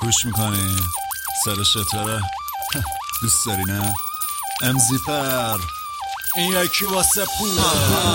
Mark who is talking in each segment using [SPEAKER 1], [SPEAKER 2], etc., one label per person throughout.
[SPEAKER 1] گوش میکنی؟ صدا چطوره؟ دوست داری نه؟ امزیپر این یکی واسه پوله.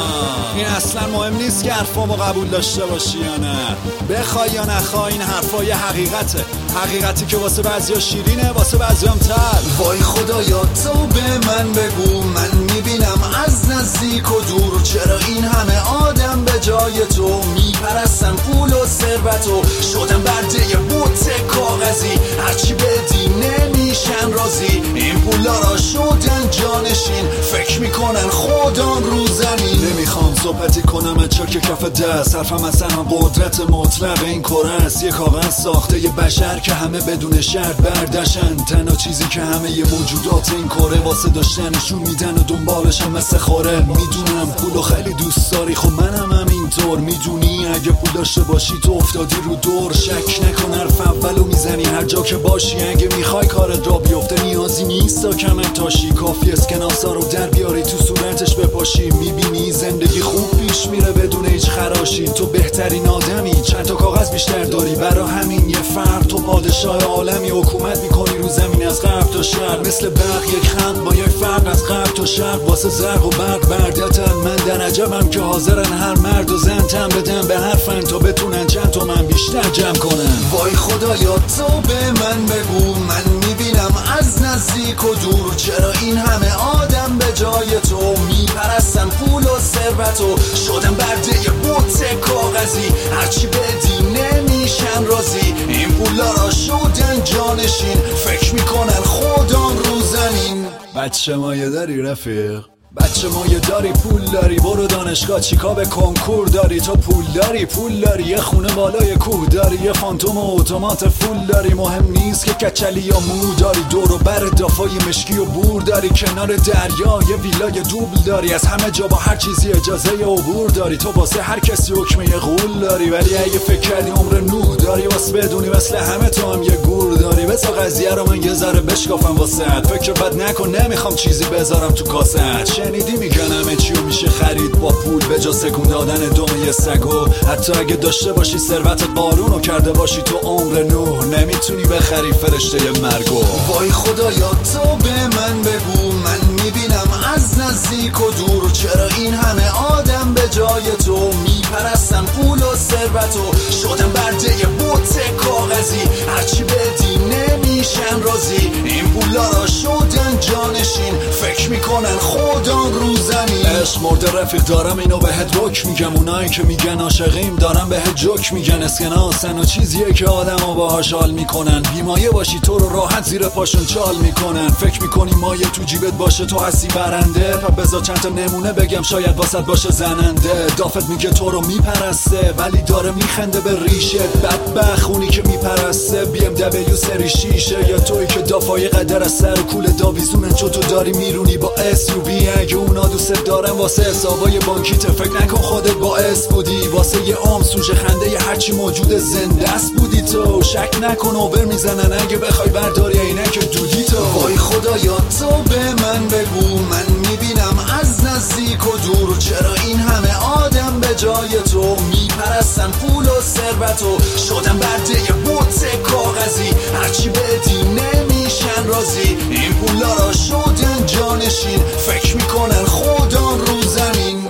[SPEAKER 1] این اصلا مهم نیست که حرفامو قبول داشته باشی یا نه، بخوای یا نخوای این حرفا یه حقیقته، حقیقتی که واسه بعضیا شیرینه واسه بعضیام تر.
[SPEAKER 2] وای خدایا تو به من بگو، من میبینم از نزدیک و دور چرا این همه آدم به جای تو میپرستن پول و ثروت و شدن برده یه بوت کاغذی، هرچی بدی نمیشن راضی، این پولا را شدن جانشین، فکر میکنن خودان رو زمین.
[SPEAKER 1] نمیخوام صحبتی کنم چاک کف دست، حرفم اصلا قدرت مطلق این کره است، یه کاغذ ساخته یه بشر که همه بدون شرط بردشن، تنها چیزی که همه ی موجودات این کره واسه داشتنشون میدن و دنبالشم مثل خوره. میدونم پولو خیلی دوست داری، خب منم همینطور، میدونی اگه پول داشته باشی تو افتادی رو دور، شک نکن حرف اولو میزنی هر جا که باشی، اگه میخوای کارت را بیفته نیازی نیست تا کمک تاشی، کافی اسکناسا رو در بیاری تو صورتش بپاشی، میبینی زندگی خوب پیش میره بدون هیچ خراشی، تو بهترین آدمی، چند تا کاغذ بیشتر داری، برا همین یه فرد تو پادشاه عالمی، حکومت میکنی رو زمین از غرب تا شرق، مثل برق یک خند با یک فرق از غرب تا شرق، واسه زرق و برق بردتن. من در عجبم که حاضرن هر مرد و زن تن بدن به هر فن تا بتونن چند تومن بیشتر جمع کنن.
[SPEAKER 2] وای خدایا تو به من بگو، من میبینم از نزدیک و دور چرا این همه آدم به جای تو میپرستن پول و ثروت و شدن برده یه بوت کاغذی، هرچی بدی نمیشن راضی، این پولا را شدن جانشین، فکر میکنن خودان رو زمین.
[SPEAKER 1] بچه مایه داری رفیق؟ بچه مایه داری، پول داری، برو دانشگاه چیکار به کنکور داری، تو پول داری، یه خونه بالای کوه داری، یه فانتوم و اتومات فول داری، مهم نیست که کچلی یا مو داری، دور و بر دافای مشکی و بور داری، کنار دریا یه ویلای دوبل داری، از همه جا با هر چیزی اجازه عبور داری، تو واسه هر کسی حکم یه غول داری، ولی اگه فکر کردی عمر نوح داری واسه بدونی مثل همه تو هم یه گور داری. بذار قضیه رو من یه ذره بشکافم واسهت، فکر بد نکن نمیخوام چیزی بذارم تو کاسه‌ات، شنیدی میگن همه چیو میشه خرید با پول به جا سکون دادن دم یه سگو، حتی اگه داشته باشی ثروت قارونو کرده باشی تو عمر نوح نمیتونی بخری فرشته مرگو.
[SPEAKER 2] وای خدایا تو به من بگو، من میبینم از نزدیک و دور چرا این همه آدم به جای تو میپرستن پول و ثروت و شدن برده یه بوت کاغذی، هرچی بدی نمیشن راضی، این پولا را شدن جانشین، فکر میکنن خودان رو زمین.
[SPEAKER 1] عشق مرده رفیق دارم اینو بهت رک میگم، اونایی که میگن عاشقیم دارم بهت جوک میگن، اسکناسن و چیزیه که آدمو باهاش حال میکنن، بیمایه باشی تو رو راحت زیر پاشون چال میکنن، فکر میکنی مایه تو جیبت باشه تو هستی برنده، پس بذار چند تا نمونه بگم شاید واسط باشه زننده. دافت میگه تو رو میپرسته ولی داره میخنده به ریشه، بدبخت اونی که میپرسته BMW سری شیشه، یا تویی که دافای قدر از سر کول داویزونن چون تو داری میرونی با SUV، اگه اونا دوست دارن واسه حسابای بانکیت فکر نکن خودت باعث بودی، واسه یه عام سوژه خنده یه هرچی موجود زنده است بودی تو، شک نکن اوبر میزنن اگه بخوای برداری عینک دودی تو.
[SPEAKER 2] وای خدایا تو به من بگو، من میبینم از نزدیک و دور چرا این همه آدم به جای تو میپرستن پول و ثروت و شدن برده یه بوت کاغذی، هرچی بدی نمیشن راضی، این پولا را شدن جانشین، فکر میکنن خودان رو زمین.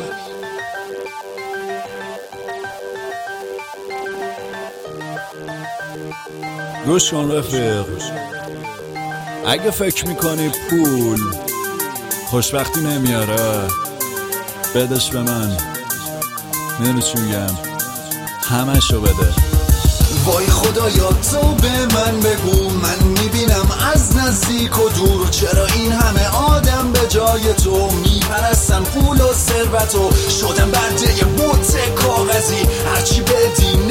[SPEAKER 1] گوش کن رفیق، اگه فکر میکنی پول خوشبختی نمیاره بدش به من، میدونی چی میگم، همشو بده.
[SPEAKER 2] وای خدایا تو به من بگو، من میبینم از نزدیک و دور چرا این همه آدم به جای تو میپرستن پول و ثروت و شدن برده یه بوت کاغذی، هرچی بدی